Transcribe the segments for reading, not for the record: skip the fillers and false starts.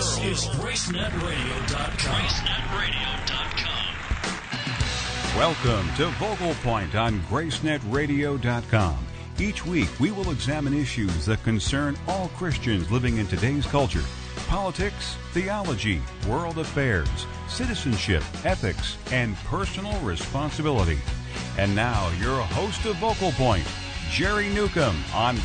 This is GraceNetRadio.com. GraceNetRadio.com. Welcome to Vocal Point on GraceNetRadio.com. Each week, we will examine issues that concern all Christians living in today's culture. Politics, theology, world affairs, citizenship, ethics, and personal responsibility. And now, your host of Vocal Point, Jerry Newcomb on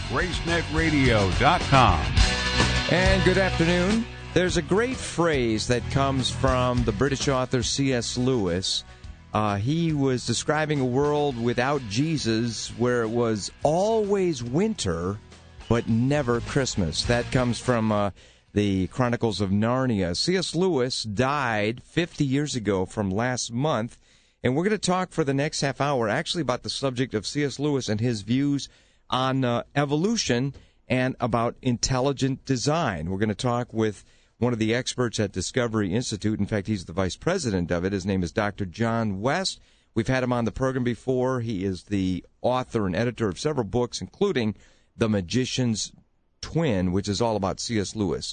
GraceNetRadio.com. And good afternoon. There's a great phrase that comes from the British author C.S. Lewis. He was describing a world without Jesus where it was always winter, but never Christmas. That comes from the Chronicles of Narnia. C.S. Lewis died 50 years ago from last month, and we're going to talk for the next half hour actually about the subject of C.S. Lewis and his views on evolution and about intelligent design. We're going to talk with one of the experts at Discovery Institute. In fact, he's the vice president of it. His name is Dr. John West. We've had him on the program before. He is the author and editor of several books, including The Magician's Twin, which is all about C.S. Lewis.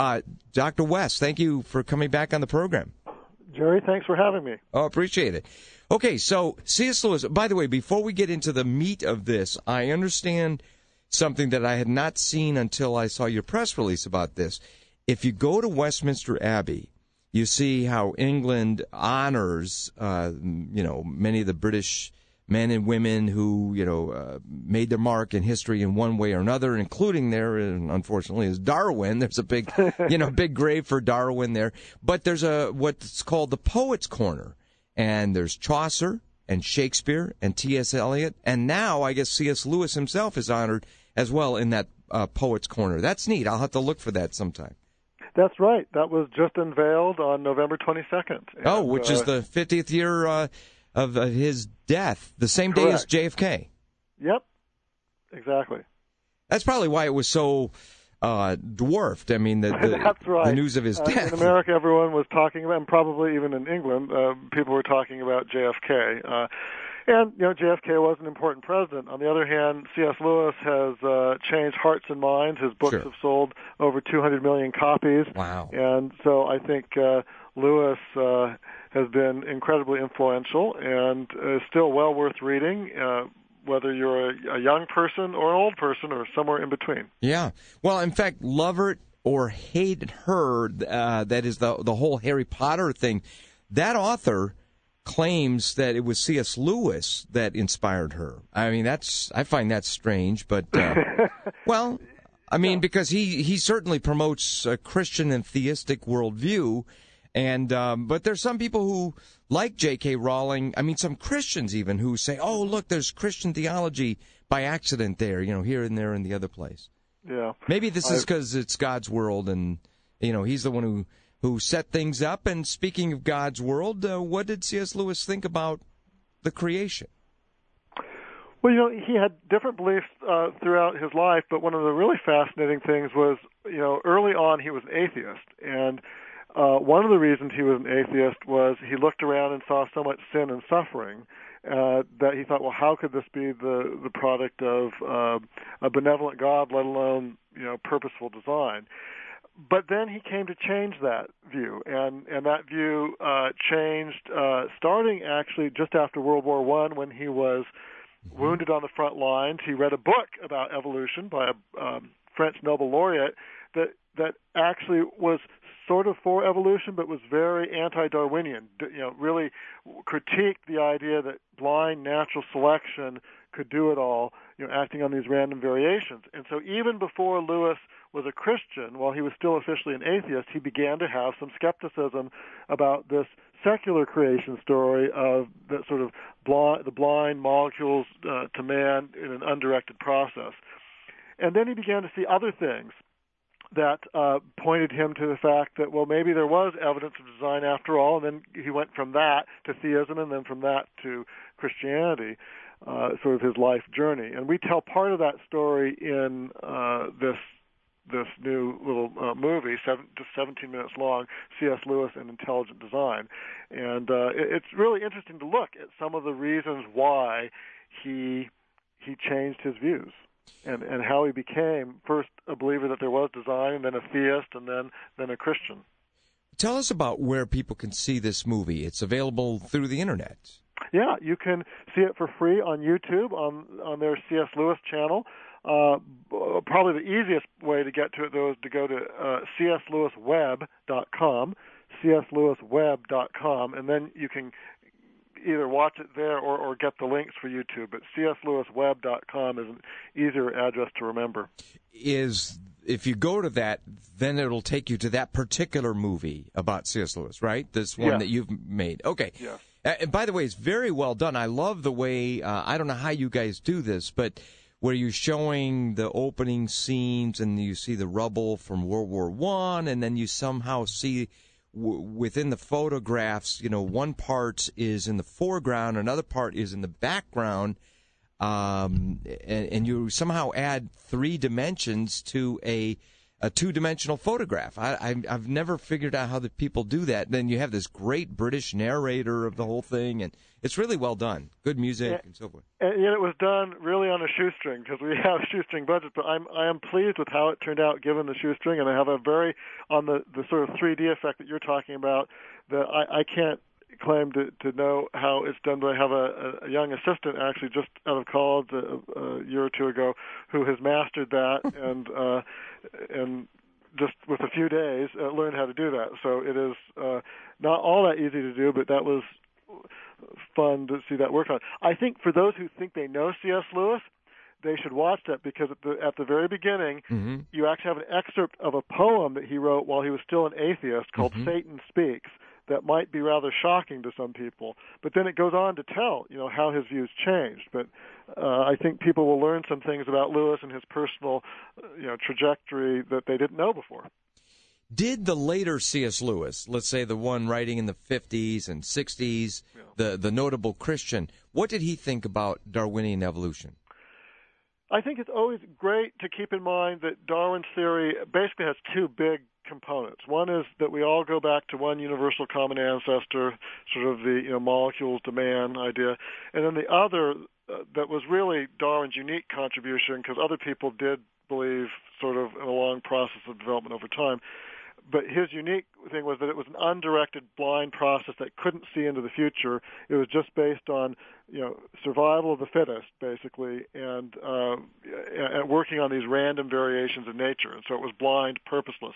Dr. West, thank you for coming back on the program. Jerry, thanks for having me. Oh, appreciate it. Okay, so C.S. Lewis, by the way, before we get into the meat of this, I understand something that I had not seen until I saw your press release about this. If you go to Westminster Abbey, you see how England honors, many of the British men and women who, made their mark in history in one way or another, including there, unfortunately, is Darwin. There's a big, big grave for Darwin there. But there's what's called the Poets' Corner. And there's Chaucer and Shakespeare and T.S. Eliot. And now I guess C.S. Lewis himself is honored as well in that Poets' Corner. That's neat. I'll have to look for that sometime. That's right. That was just unveiled on November 22nd. And, which is the 50th year of his death, the same day as JFK. Yep, exactly. That's probably why it was so dwarfed. I mean, that's right. The news of his death. In America, everyone was talking about, and probably even in England, people were talking about JFK. And, JFK was an important president. On the other hand, C.S. Lewis has changed hearts and minds. His books have sold over 200 million copies. Wow. And so I think Lewis has been incredibly influential and is still well worth reading, whether you're a young person or an old person or somewhere in between. Yeah. Well, in fact, love her or hate her, that is the whole Harry Potter thing. That author claims that it was C.S. Lewis that inspired her. I mean, I find that strange, but, because he certainly promotes a Christian and theistic worldview, and but there's some people who like J.K. Rowling, some Christians even, who say, oh, look, there's Christian theology by accident there, here and there and the other place. Yeah. Maybe this is because it's God's world, and, he's the one who set things up. And speaking of God's world, what did C.S. Lewis think about the creation? Well, he had different beliefs throughout his life, but one of the really fascinating things was, early on he was an atheist. And one of the reasons he was an atheist was he looked around and saw so much sin and suffering that he thought, well, how could this be the product of a benevolent God, let alone, purposeful design? But then he came to change that view, and that view changed starting actually just after World War I, when he was wounded on the front lines. He read a book about evolution by a French Nobel laureate that actually was sort of for evolution, but was very anti-Darwinian. Really critiqued the idea that blind natural selection could do it all, acting on these random variations. And so even before Lewis was a Christian, while he was still officially an atheist, he began to have some skepticism about this secular creation story of the sort of the blind molecules to man in an undirected process. And then he began to see other things that pointed him to the fact that, well, maybe there was evidence of design after all, and then he went from that to theism, and then from that to Christianity, sort of his life journey. And we tell part of that story in this new little movie, just 17 minutes long, C.S. Lewis and Intelligent Design. And it's really interesting to look at some of the reasons why he changed his views. and how he became first a believer that there was design, and then a theist, and then a Christian. Tell us about where people can see this movie. It's available through the internet. Yeah, you can see it for free on YouTube on their C.S. Lewis channel. Probably the easiest way to get to it, though, is to go to cslewisweb.com, cslewisweb.com, and then you can either watch it there or get the links for YouTube. But cslewisweb.com is an easier address to remember. If you go to that, then it'll take you to that particular movie about C.S. Lewis, right? This one that you've made. Okay. Yeah. And by the way, it's very well done. I love the way, I don't know how you guys do this, but where you're showing the opening scenes and you see the rubble from World War I, and then you somehow see within the photographs, one part is in the foreground, another part is in the background, and you somehow add 3 dimensions to a two-dimensional photograph. I've never figured out how the people do that. Then you have this great British narrator of the whole thing, and it's really well done. Good music and so forth. And it was done really on a shoestring because we have a shoestring budget. But I am pleased with how it turned out given the shoestring, and I have on the sort of 3D effect that you're talking about. That I can't claim to know how it's done, but I have a young assistant actually just out of college a year or two ago who has mastered that and just with a few days learned how to do that. So it is not all that easy to do, but that was fun to see that work on. I think for those who think they know C.S. Lewis, they should watch that because at the very beginning, you actually have an excerpt of a poem that he wrote while he was still an atheist called Satan Speaks. That might be rather shocking to some people, but then it goes on to tell, how his views changed. But I think people will learn some things about Lewis and his personal, trajectory that they didn't know before. Did the later C.S. Lewis, let's say the one writing in the 50s and 60s, the notable Christian, what did he think about Darwinian evolution? I think it's always great to keep in mind that Darwin's theory basically has 2 big components. One is that we all go back to one universal common ancestor, sort of the molecules to man idea, and then the other that was really Darwin's unique contribution, because other people did believe sort of in a long process of development over time. But his unique thing was that it was an undirected, blind process that couldn't see into the future. It was just based on, survival of the fittest, basically, and working on these random variations in nature. And so it was blind, purposeless.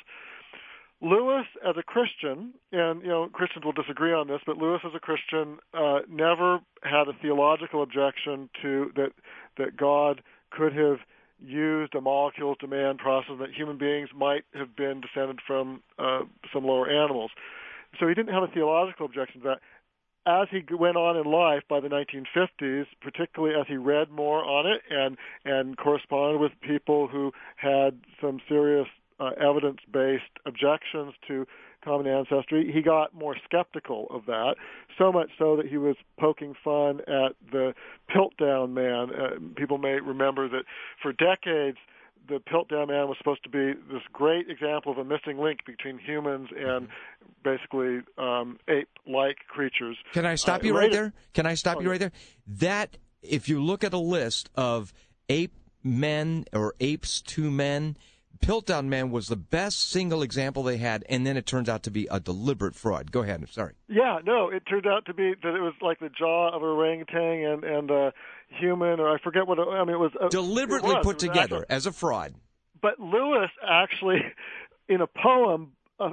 Lewis, as a Christian, and Christians will disagree on this, but Lewis, as a Christian, never had a theological objection to that God could have used a molecules to man process, that human beings might have been descended from some lower animals. So he didn't have a theological objection to that. As he went on in life by the 1950s, particularly as he read more on it and corresponded with people who had some serious evidence-based objections to common ancestry, he got more skeptical of that, so much so that he was poking fun at the Piltdown Man. People may remember that for decades, the Piltdown Man was supposed to be this great example of a missing link between humans and basically ape-like creatures. Can I stop you right there? Can I stop you right there? That, if you look at a list of ape men or apes to men, Piltdown Man was the best single example they had, and then it turns out to be a deliberate fraud. Go ahead. I'm sorry. Yeah, no, it turned out to be that it was like the jaw of an orangutan and a human, or I forget what. It was deliberately put together as a fraud. But Lewis actually, in a poem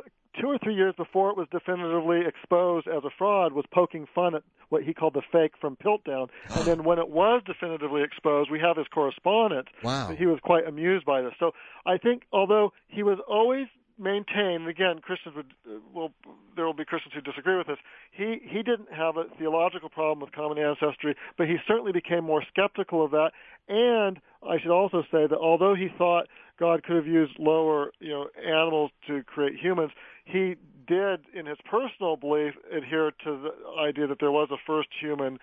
2 or 3 years before it was definitively exposed as a fraud, was poking fun at what he called the fake from Piltdown. And then when it was definitively exposed, we have his correspondence. Wow. He was quite amused by this. So I think although he was always maintained, again, Christians there will be Christians who disagree with this, he didn't have a theological problem with common ancestry, but he certainly became more skeptical of that. And I should also say that although he thought God could have used lower, animals to create humans, he did, in his personal belief, adhere to the idea that there was a first human,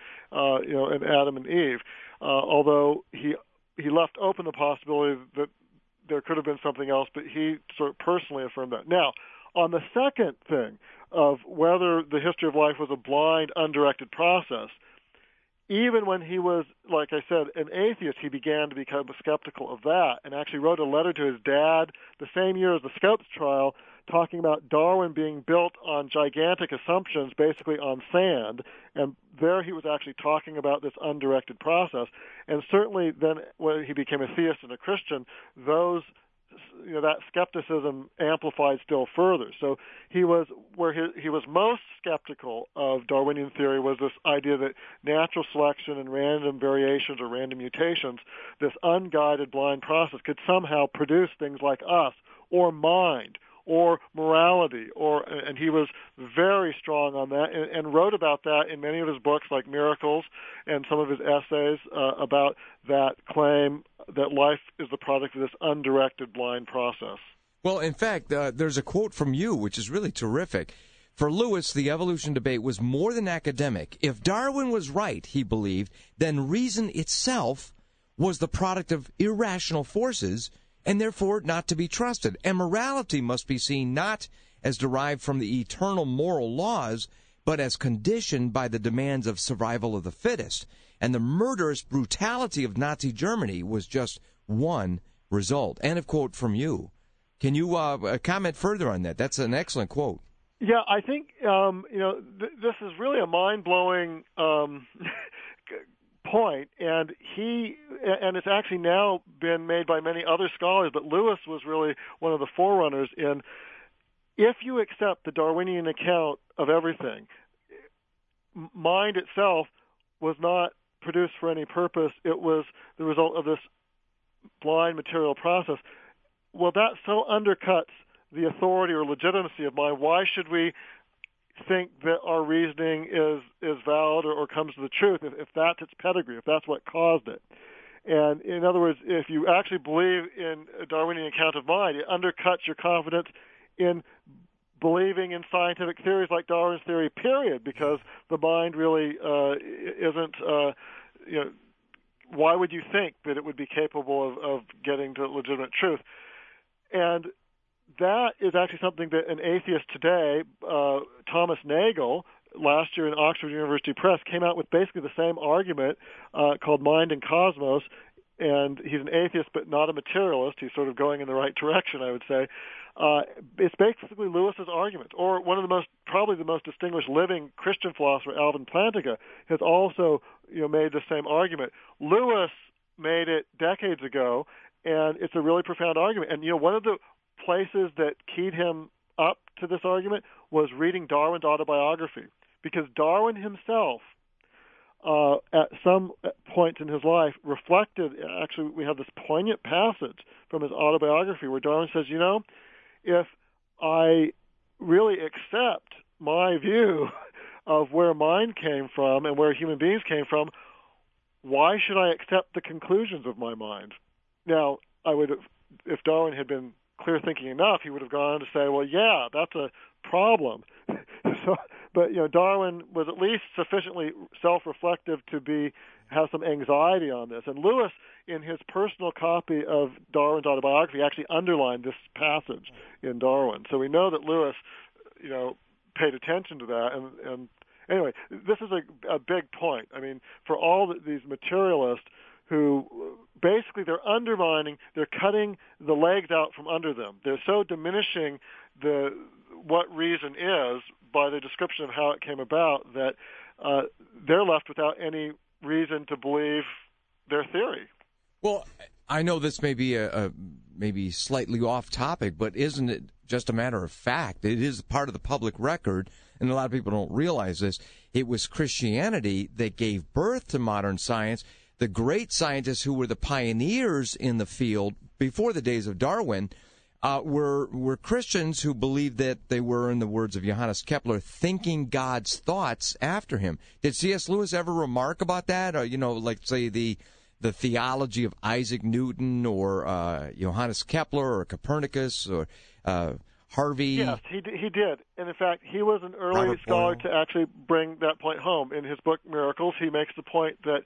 in Adam and Eve. Although he left open the possibility that there could have been something else, but he sort of personally affirmed that. Now, on the second thing of whether the history of life was a blind, undirected process, even when he was, like I said, an atheist, he began to become skeptical of that, and actually wrote a letter to his dad the same year as the Scopes trial, talking about Darwin being built on gigantic assumptions, basically on sand, and there he was actually talking about this undirected process. And certainly then when he became a theist and a Christian, that skepticism amplified still further. So he was most skeptical of Darwinian theory was this idea that natural selection and random variations or random mutations, this unguided blind process, could somehow produce things like us or mind or morality, and he was very strong on that and wrote about that in many of his books like Miracles and some of his essays about that claim that life is the product of this undirected blind process. Well, in fact, there's a quote from you which is really terrific. For Lewis, the evolution debate was more than academic. If Darwin was right, he believed, then reason itself was the product of irrational forces and therefore not to be trusted. And morality must be seen not as derived from the eternal moral laws, but as conditioned by the demands of survival of the fittest. And the murderous brutality of Nazi Germany was just one result. End of quote from you. Can you comment further on that? That's an excellent quote. Yeah, I think this is really a mind-blowing point, and it's actually now been made by many other scholars, but Lewis was really one of the forerunners in, if you accept the Darwinian account of everything, mind itself was not produced for any purpose. It was the result of this blind material process. Well, that so undercuts the authority or legitimacy of mind. Why should we think that our reasoning is valid or comes to the truth if that's its pedigree, if that's what caused it? And in other words, if you actually believe in a Darwinian account of mind, it undercuts your confidence in believing in scientific theories like Darwin's theory, period, because the mind really isn't, why would you think that it would be capable of getting to legitimate truth? And that is actually something that an atheist today, Thomas Nagel, last year in Oxford University Press, came out with basically the same argument called Mind and Cosmos, and he's an atheist but not a materialist. He's sort of going in the right direction, I would say. It's basically Lewis's argument, or one of probably the most distinguished living Christian philosopher, Alvin Plantinga, has also made the same argument. Lewis made it decades ago, and it's a really profound argument. And one of the places that keyed him up to this argument was reading Darwin's autobiography, because Darwin himself, at some points in his life, reflected. Actually, we have this poignant passage from his autobiography where Darwin says, if I really accept my view of where mind came from and where human beings came from, why should I accept the conclusions of my mind? Now, if Darwin had been clear-thinking enough, he would have gone on to say, well, yeah, that's a problem. But Darwin was at least sufficiently self-reflective to have some anxiety on this. And Lewis, in his personal copy of Darwin's autobiography, actually underlined this passage in Darwin. So we know that Lewis, paid attention to that. And anyway, this is a big point. I mean, for all these materialists who basically they're cutting the legs out from under them. They're so diminishing what reason is by the description of how it came about that they're left without any reason to believe their theory. Well, I know this may be maybe slightly off topic, but isn't it just a matter of fact? It is part of the public record, and a lot of people don't realize this. It was Christianity that gave birth to modern science. The great scientists who were the pioneers in the field before the days of Darwin were Christians who believed that they were, in the words of Johannes Kepler, thinking God's thoughts after him. Did C.S. Lewis ever remark about that? Or, like, say, the theology of Isaac Newton or Johannes Kepler or Copernicus or Harvey? Yes, he did. And, in fact, he was an early scholar to actually bring that point home. In his book, Miracles, he makes the point that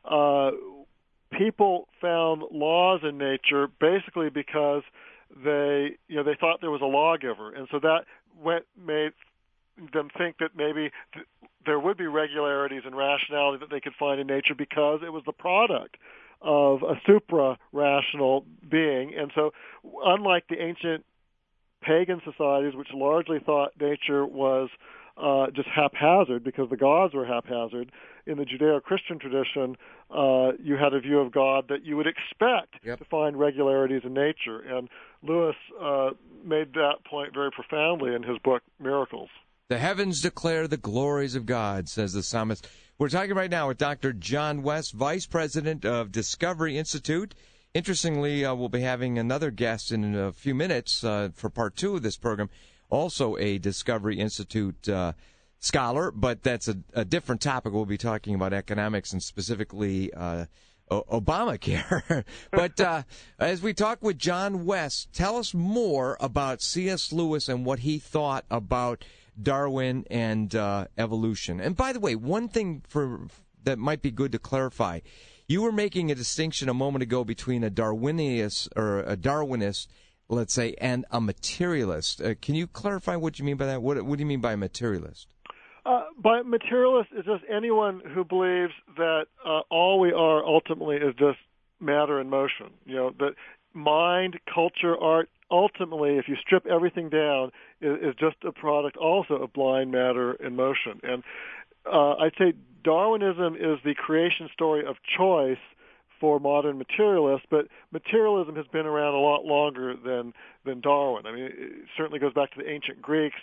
people found laws in nature basically because they thought there was a lawgiver, and so that made them think that maybe there would be regularities and rationality that they could find in nature because it was the product of a supra-rational being. And so unlike the ancient pagan societies, which largely thought nature was just haphazard because the gods were haphazard, in the Judeo-Christian tradition, you had a view of God that you would expect to find regularities in nature. And Lewis made that point very profoundly in his book, Miracles. The heavens declare the glories of God, says the psalmist. We're talking right now with Dr. John West, Vice President of Discovery Institute. Interestingly, we'll be having another guest in a few minutes for part 2 of this program, also a Discovery Institute scholar, but that's a different topic. We'll be talking about economics and specifically Obamacare. But as we talk with John West, tell us more about C.S. Lewis and what he thought about Darwin and evolution. And by the way, one thing that might be good to clarify, you were making a distinction a moment ago between a Darwinist, let's say, and a materialist. Can you clarify what you mean by that? What do you mean by a materialist? By materialist is just anyone who believes that all we are ultimately is just matter in motion. You know, that mind, culture, art, ultimately, if you strip everything down, is just a product also of blind matter in motion. And I'd say Darwinism is the creation story of choice for modern materialists, but materialism has been around a lot longer than Darwin. I mean, it certainly goes back to the ancient Greeks.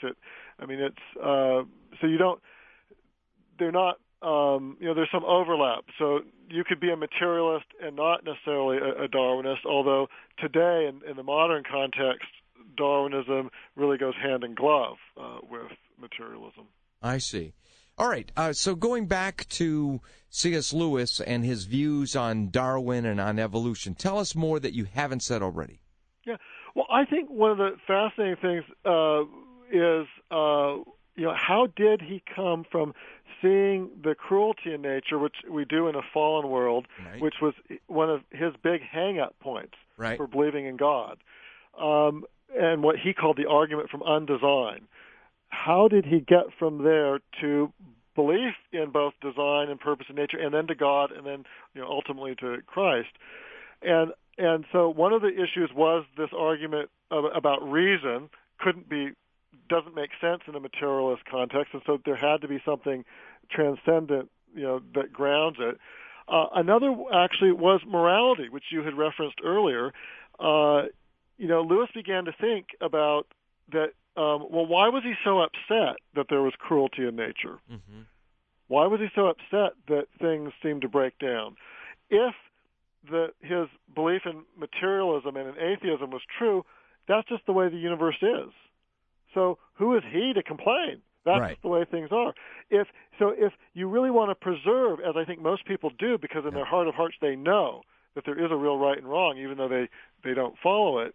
There's some overlap. So you could be a materialist and not necessarily a Darwinist, although today in the modern context, Darwinism really goes hand in glove with materialism. I see. All right, so going back to C.S. Lewis and his views on Darwin and on evolution, tell us more that you haven't said already. Yeah, well, I think one of the fascinating things is, how did he come from seeing the cruelty in nature, which we do in a fallen world, which was one of his big hang-up points for believing in God, and what he called the argument from undesign. How did he get from there to belief in both design and purpose in nature, and then to God, and then ultimately to Christ? And so one of the issues was this argument about reason doesn't make sense in a materialist context, and so there had to be something transcendent, that grounds it. Another actually was morality, which you had referenced earlier. Lewis began to think about that. Why was he so upset that there was cruelty in nature? Mm-hmm. Why was he so upset that things seemed to break down? If his belief in materialism and in atheism was true, that's just the way the universe is. So who is he to complain? That's just the way things are. If you really want to preserve, as I think most people do, because in their heart of hearts they know that there is a real right and wrong, even though they don't follow it,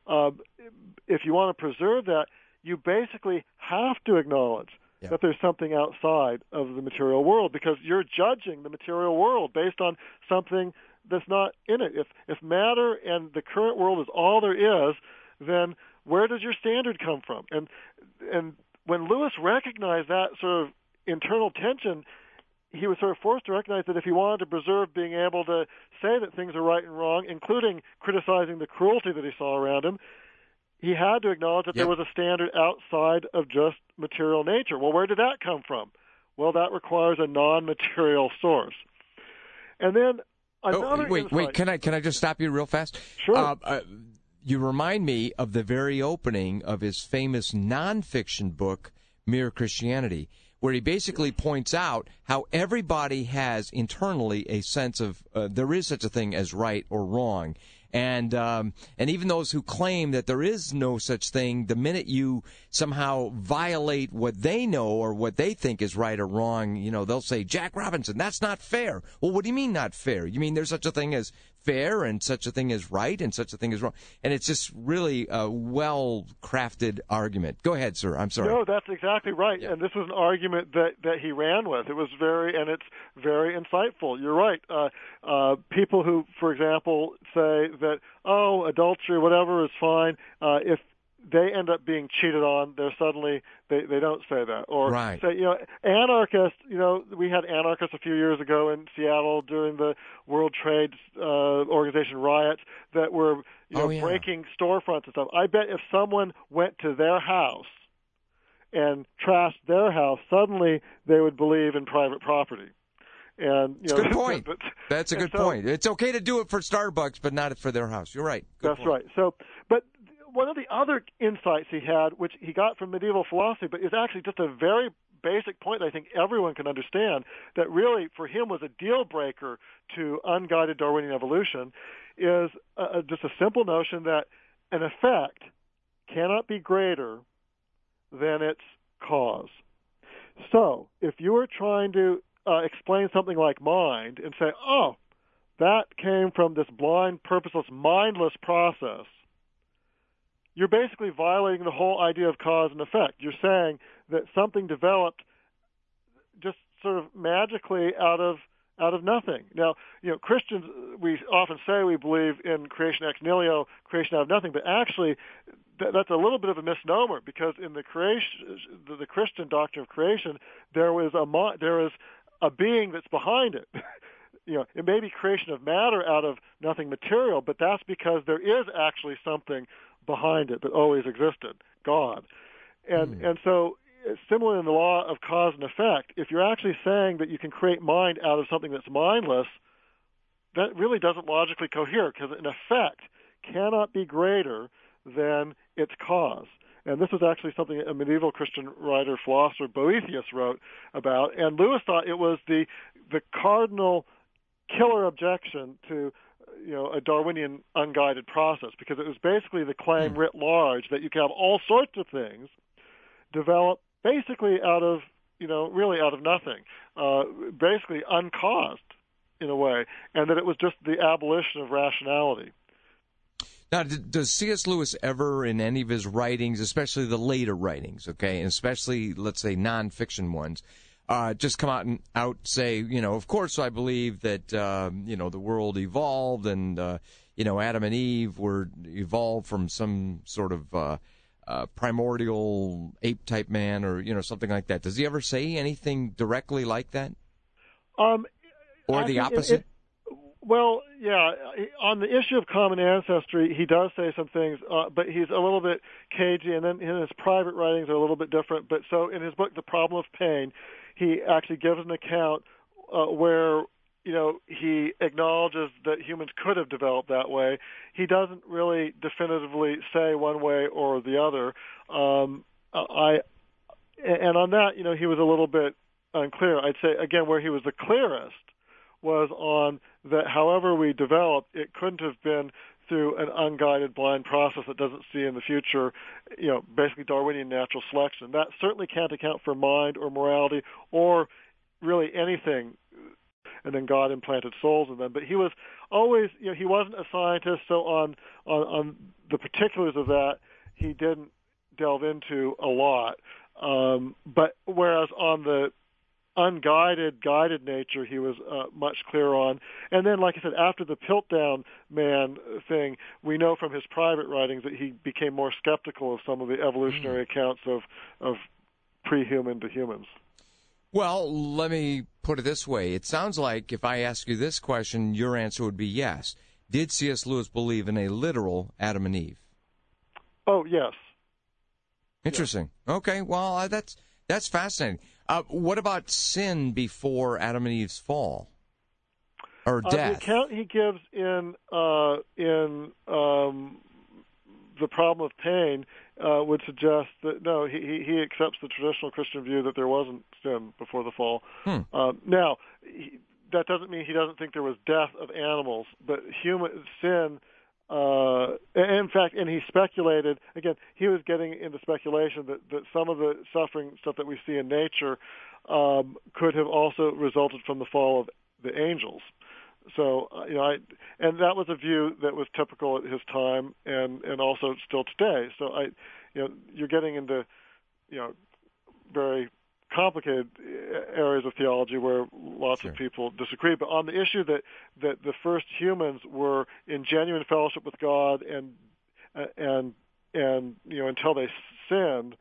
if you want to preserve that, you basically have to acknowledge that there's something outside of the material world, because you're judging the material world based on something that's not in it. If matter and the current world is all there is, then where does your standard come from? And when Lewis recognized that sort of internal tension, he was sort of forced to recognize that if he wanted to preserve being able to say that things are right and wrong, including criticizing the cruelty that he saw around him, he had to acknowledge that there was a standard outside of just material nature. Well, where did that come from? Well, that requires a non-material source. And then another wait, can I just stop you real fast? Sure. You remind me of the very opening of his famous nonfiction book, Mere Christianity, where he basically points out how everybody has internally a sense of there is such a thing as right or wrong. And even those who claim that there is no such thing, the minute you somehow violate what they know or what they think is right or wrong, they'll say, Jack Robinson, that's not fair. Well, what do you mean not fair? You mean there's such a thing as fair and such a thing as right and such a thing as wrong? And it's just really a well-crafted argument. Go ahead, sir. I'm sorry. No, that's exactly right. Yeah. And this was an argument that he ran with. It's very insightful. You're right. People who, for example, say that, adultery, whatever, is fine, if they end up being cheated on. They're suddenly they don't say that, or right. say anarchists. We had anarchists a few years ago in Seattle during the World Trade Organization riots that were breaking storefronts and stuff. I bet if someone went to their house and trashed their house, suddenly they would believe in private property. And it's a good point. That's a good point. It's okay to do it for Starbucks, but not for their house. You're right. Good that's point. Right. So, but one of the other insights he had, which he got from medieval philosophy, but is actually just a very basic point that I think everyone can understand, that really for him was a deal breaker to unguided Darwinian evolution, is just a simple notion that an effect cannot be greater than its cause. So, if you were trying to explain something like mind and say, oh, that came from this blind, purposeless, mindless process, you're basically violating the whole idea of cause and effect. You're saying that something developed just sort of magically out of nothing. Now, Christians, we often say we believe in creation ex nihilo, creation out of nothing, but actually that's a little bit of a misnomer, because in the Christian doctrine of creation, there is a being that's behind it. It may be creation of matter out of nothing material, but that's because there is actually something behind it that always existed, God. And so, similar in the law of cause and effect, if you're actually saying that you can create mind out of something that's mindless, that really doesn't logically cohere, because an effect cannot be greater than its cause. And this was actually something a medieval Christian writer, philosopher, Boethius, wrote about. And Lewis thought it was the cardinal killer objection to a Darwinian unguided process, because it was basically the claim writ large that you can have all sorts of things develop basically out of really out of nothing, basically uncaused in a way, and that it was just the abolition of rationality. Now, does C.S. Lewis ever, in any of his writings, especially the later writings, okay, and especially, let's say, nonfiction ones, just come out and say, of course I believe that, the world evolved and, Adam and Eve were evolved from some sort of primordial ape-type man or, something like that. Does he ever say anything directly like that? Or the opposite? Well, yeah, on the issue of common ancestry, he does say some things, but he's a little bit cagey, and then in his private writings are a little bit different. But so in his book, The Problem of Pain, he actually gives an account where, he acknowledges that humans could have developed that way. He doesn't really definitively say one way or the other. And on that, he was a little bit unclear. I'd say, again, where he was the clearest was on that however we developed, it couldn't have been through an unguided blind process that doesn't see in the future, basically Darwinian natural selection. That certainly can't account for mind or morality or really anything, and then God implanted souls in them. But he was always, he wasn't a scientist, so on the particulars of that, he didn't delve into a lot. But whereas on the unguided, guided nature, he was much clearer on. And then, like I said, after the Piltdown man thing, we know from his private writings that he became more skeptical of some of the evolutionary accounts of pre-human to humans. Well, let me put it this way. It sounds like if I ask you this question, your answer would be yes. Did C.S. Lewis believe in a literal Adam and Eve? Oh, yes. Interesting. Yes. Okay, well, that's fascinating. What about sin before Adam and Eve's fall or death? The account he gives in The Problem of Pain would suggest that no, he accepts the traditional Christian view that there wasn't sin before the fall. Now, that doesn't mean he doesn't think there was death of animals, but human sin. In fact, and he speculated, again, he was getting into speculation that some of the suffering stuff that we see in nature could have also resulted from the fall of the angels. So, and that was a view that was typical at his time and also still today. So, you're getting into, very complicated areas of theology where lots of people disagree. But on the issue that the first humans were in genuine fellowship with God and and until they sinned,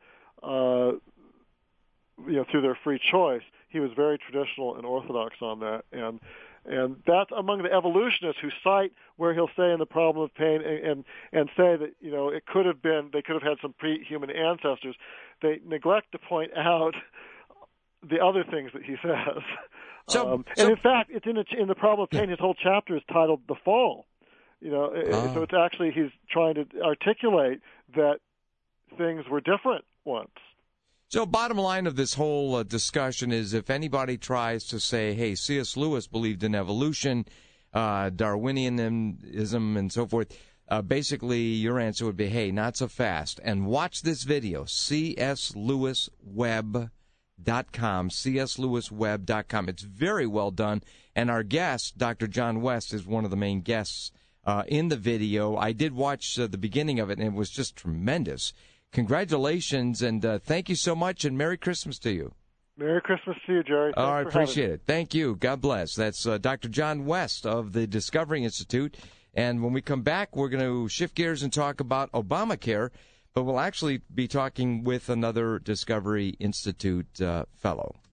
through their free choice, he was very traditional and orthodox on that, and that's among the evolutionists who cite where he'll say in The Problem of Pain and say that it could have been they could have had some pre-human ancestors. They neglect to point out the other things that he says. And in fact, it's in The Problem of Pain. His whole chapter is titled "The Fall." So it's actually he's trying to articulate that things were different once. So bottom line of this whole discussion is if anybody tries to say, hey, C.S. Lewis believed in evolution, Darwinianism, and so forth, basically your answer would be, hey, not so fast. And watch this video, cslewisweb.com, cslewisweb.com. It's very well done. And our guest, Dr. John West, is one of the main guests in the video. I did watch the beginning of it, and it was just tremendous. Congratulations, and thank you so much, and Merry Christmas to you. Merry Christmas to you, Jerry. I appreciate it. Thank you. God bless. That's Dr. John West of the Discovery Institute. And when we come back, we're going to shift gears and talk about Obamacare, but we'll actually be talking with another Discovery Institute fellow.